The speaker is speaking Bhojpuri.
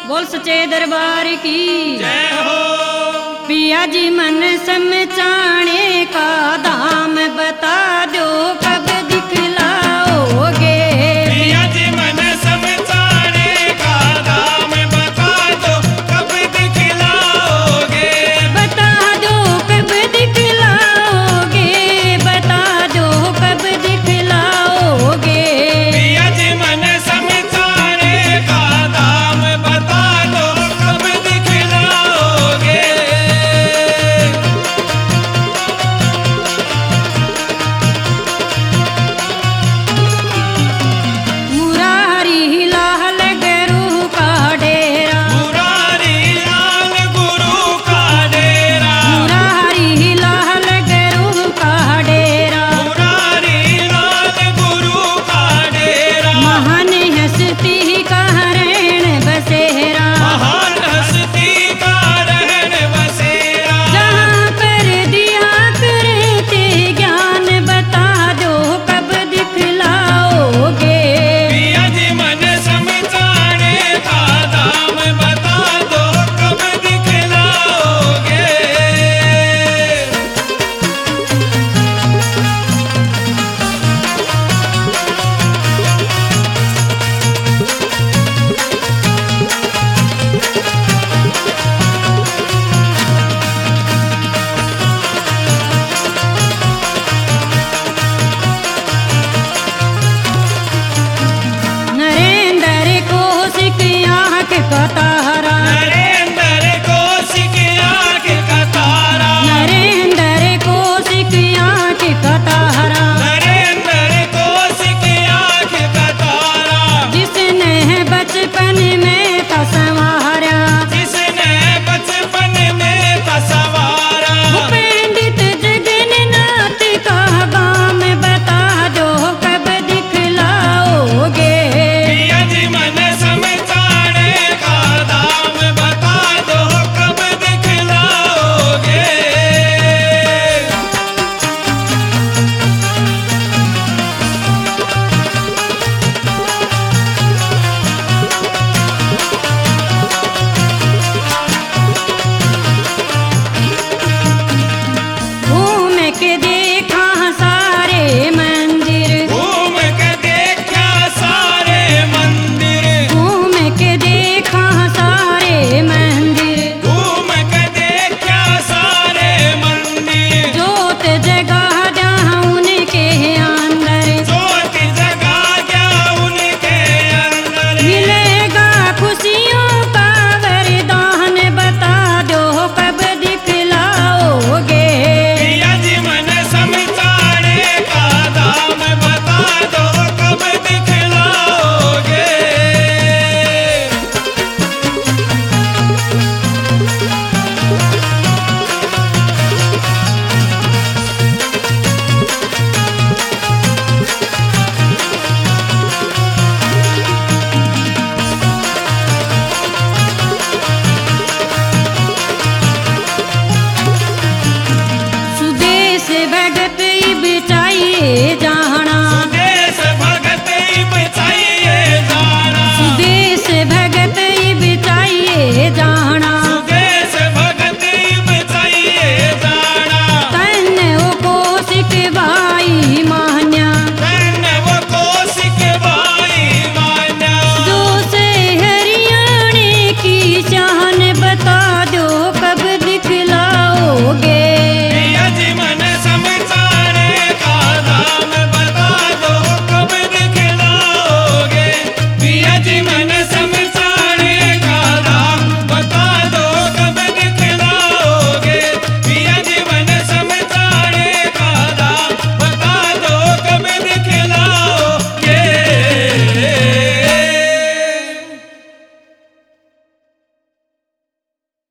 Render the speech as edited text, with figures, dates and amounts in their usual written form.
बोल सच्चे दरबार की जय हो। पिया जी मन समझाने का दाम बता दो कब दिखलाओगे। पिया जी मन समझाने का दाम बता दो कब दिखलाओगे। बता दो कब दिखलाओगे, बता दो कब दिखलाओगे। पिया जी मन समझाने का दाम बता दो कब दिखलाओगे। मुरारी लाल गुरु का डेरा, मुरारी लाल गुरु का डेरा। मुरारी लाल गुरु का डेरा। मुरारी लाल गुरु का डेरा। महान हस्ती का हरण बसेरा, महान हस्ती का रहन बसेरा। जहाँ पर दिया करते ज्ञान बता दो कब दिखलाओगे। पिया जी मन समझाने का दाम बता दो कब दिखलाओगे। नरेंद्र को सिक आँख कता